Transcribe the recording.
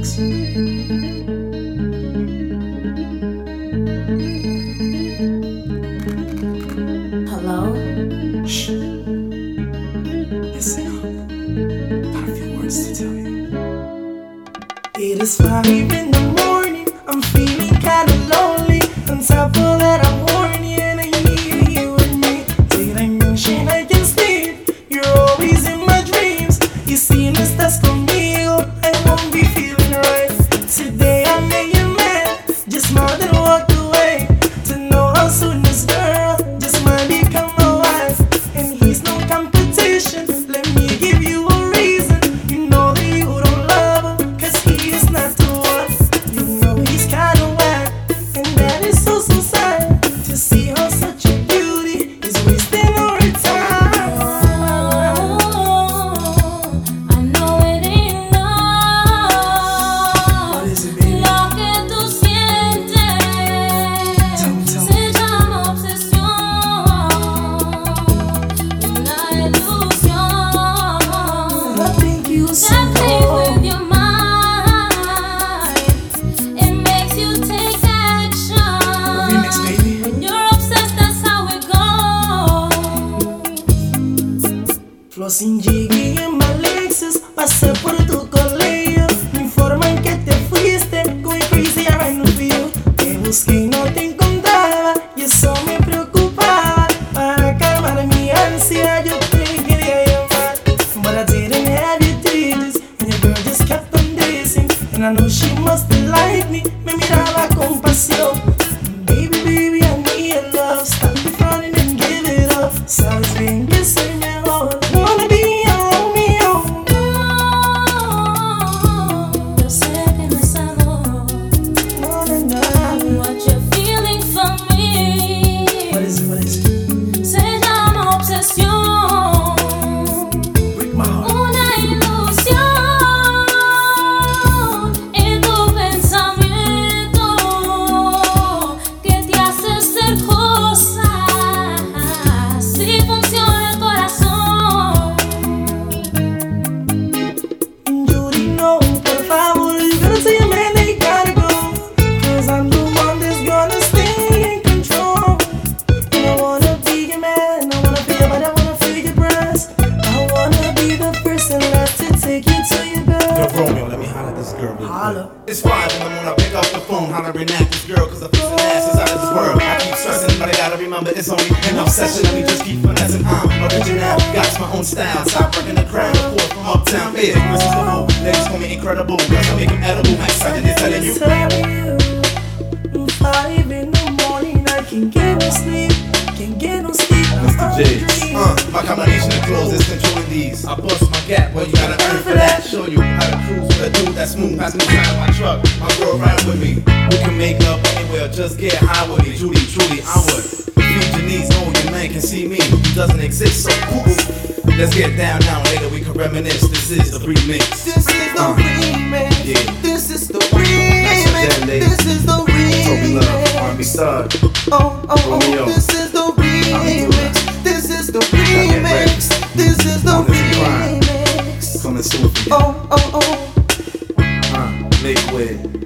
Hello? Shh. Listen up. Got a few words to tell you. It is 5 in the morning. I'm feeling kinda lonely. On top of that, I'm horny and I need you with me. Did I mention I can sleep? You're always in my dreams. Y si no estás conmigo, I won't be feeling right. Today I made you mad. Just smiled and walked away. To know how soon this girl just might become my wife. And he's no competition. Let me give you a reason. You know that you don't love him, cause he is not the one. You know he's kinda whack, and that is so sad. To see how such a beauty is wasting our time. I know it ain't love. What is it, baby? Lo que tú sientes Tell me. se llama obsesión, una ilusión. I think you so That plays with your mind, it makes you take action. Remix, baby. When you're obsessed, that's how it goes. Flossing Jiggy en my Lexus, pasé por tu colegio. Me informan que te fuiste, going crazy around for you. Te busqué y no te encontraba, y eso me preocupaba. Para calmar mi ansia, yo te quería llamar. But I didn't have your digits, and your girl just kept on dancing. And I know she must have liked me, me miraba con pasión. Baby, I need your love, stop the frowning and give it up. Sabes bien que soy mejor, wanna be a Romeo. Yo sé que no es amor. No, no, no. What you're feeling for me What is it? se llama obsesión, Break my heart. una ilusión en tu pensamiento que te hace hacer cosas si funciona el corazón. Judy, no, por favor, you gotta tell your man that he gotta go. Cause I'm the one that's gonna stay in control. And I wanna be your man, I wanna be your body, I wanna feel your breast. I wanna be the first and last to take you to your Yo, bed. Romeo, let me holler at this girl real Holla. quick. It's 5 in the morning, I pick up the phone, hollering at this girl, cause the pussy ass is out of this world. I keep stressing, but I gotta remember it's only an obsession. Let me just keep finessing. I'm original, got my own style. Stop working the crowd, report from uptown. Yeah, this is the whole. Ladies call me incredible, cause I make them edible. My excited is telling you. Telling you, 5 in the morning, I can't get no sleep, can't get no sleep. Mr. J. My combination of clothes is controlling these. I bust my gap, well you gotta earn for that. Show you how to cruise with a dude that's smooth. Pass me time my truck, my girl ride with me. We can make love anywhere, just get high with me. Judy, truly, I would. Feed your needs, know your man can see me. He doesn't exist, so cool. Let's get down now, later we can reminisce. This is the remix. This is the remix. Yeah. This is the Thanks for that, remix. lady. This is the Toby Love, remix. R&B star. Oh, Romeo. this is the remix. This is the remix. This is the Honestly crying. remix. Coming soon for you. Oh, Make way.